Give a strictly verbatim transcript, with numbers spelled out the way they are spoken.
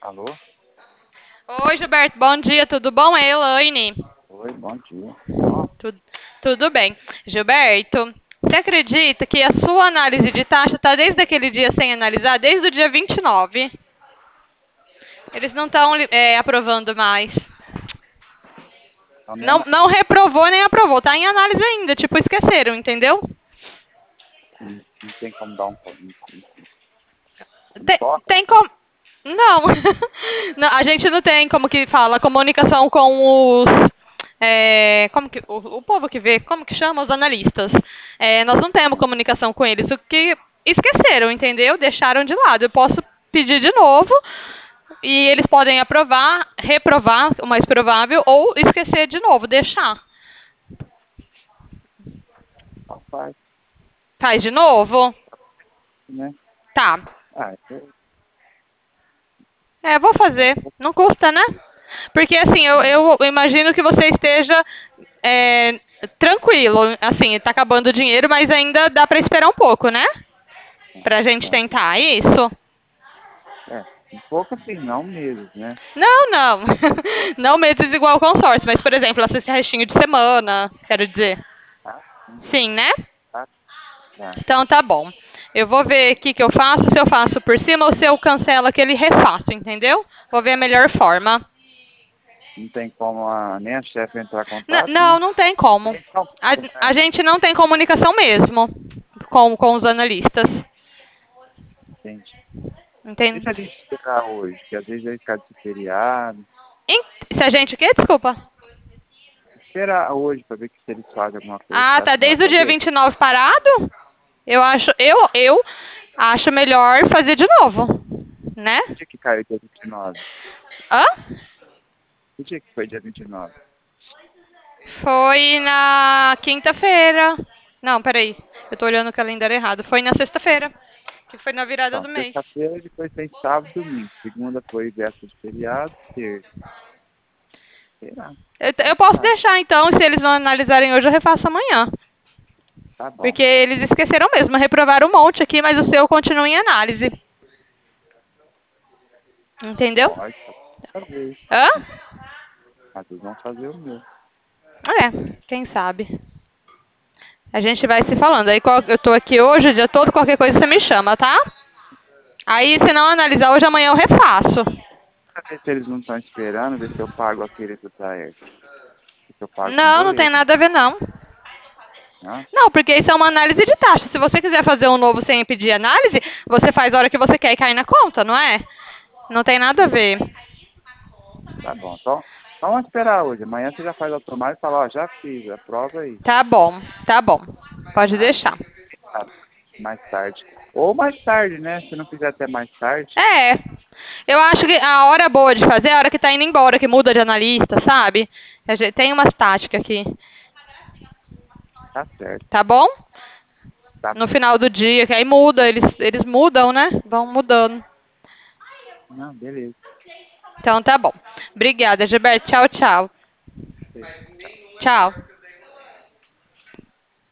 Alô? Oi, Gilberto, bom dia, tudo bom? É Elaine. Oi, bom dia. Ó, Tu- Tudo bem. Gilberto, você acredita que a sua análise de taxa está desde aquele dia sem analisar, desde o dia vinte e nove? Eles não estão aprovando mais. então nem Não, ana- não reprovou nem aprovou, está em análise ainda, tipo, esqueceram, entendeu? não, não tem como dar um, um, um, um Tem, toque? tem como. Não. Não, a gente não tem como que fala comunicação com os. É, como que, o, o povo que vê, como que chama? Os analistas. É, nós não temos comunicação com eles, o que esqueceram, entendeu? Deixaram de lado. Eu posso pedir de novo e eles podem aprovar, reprovar, o mais provável, ou esquecer de novo, deixar. Rapaz, Faz de novo? né? Tá. Ah, eu, É, vou fazer. Não custa, né? Porque assim, eu, não, eu imagino que você esteja é, tranquilo. Assim, tá acabando o dinheiro, mas ainda dá pra esperar um pouco, né? Pra gente não, tentar isso. é, um pouco assim, não mesmo, né? Não, não. Não meses igual ao consórcio, mas, por exemplo, esse restinho de semana, quero dizer. Tá, sim, Sim, né? tá, tá. Então tá bom. Eu vou ver aqui o que eu faço, se eu faço por cima ou se eu cancelo aquele e refaço, entendeu? Vou ver a melhor forma. Não tem como a, nem a chefe entrar em N- contato, não, né? não tem como. Então, A, a é, gente não tem comunicação mesmo com, com os analistas. entende. E Entende? se a gente esperar hoje? Que às vezes vai ficar de feriado. Em- Se a gente o quê? Desculpa. Esperar hoje para ver que se eles fazem alguma coisa. Ah, Você acha tá que não vai desde o dia fazer? vinte e nove parado? Eu acho, eu, eu acho melhor fazer de novo, né? Que dia que caiu dia vinte e nove? Hã? Que dia que foi dia vinte e nove? Foi na quinta-feira. Não, peraí. Eu tô olhando o calendário errado. Foi na sexta-feira, que foi na virada Então, do mês. sexta-feira, depois tem sábado e domingo. Segunda foi véspera de feriado, terça. Será? Eu, Quem eu posso sabe? deixar então, se eles não analisarem hoje, eu refaço amanhã. Tá bom. Porque eles esqueceram mesmo, reprovaram um monte aqui, mas o seu continua em análise. Entendeu? Pode fazer. Hã? Mas eles vão fazer o meu. É, quem sabe. A gente vai se falando. Aí qual- eu tô aqui hoje o dia todo, qualquer coisa você me chama, tá? Aí se não analisar hoje, amanhã eu refaço. Pra ver se eles não estão esperando, ver se eu pago aquele do Taer. Se eu pago com Não, não tem boleto, nada a ver não. né? Não, porque isso é uma análise de taxa. Se você quiser fazer um novo sem pedir análise, você faz a hora que você quer e cai na conta, não é? Não tem nada a ver. Tá bom. Então, então vamos esperar hoje. Amanhã você já faz automático e fala, ó, já fiz, aprova aí. Tá bom, tá bom. Pode Tá? deixar. Tá. Mais tarde. Ou mais tarde, né? Se não fizer até mais tarde, É. Eu acho que a hora boa de fazer é a hora que tá indo embora, que muda de analista, sabe? A gente tem umas táticas aqui. tá certo. Tá bom? Tá No bom. final do dia, que aí muda, eles, eles mudam, né? Vão mudando. Não, beleza. Então tá bom. Obrigada, Gilberto. Tchau, tchau. Beleza. Tchau.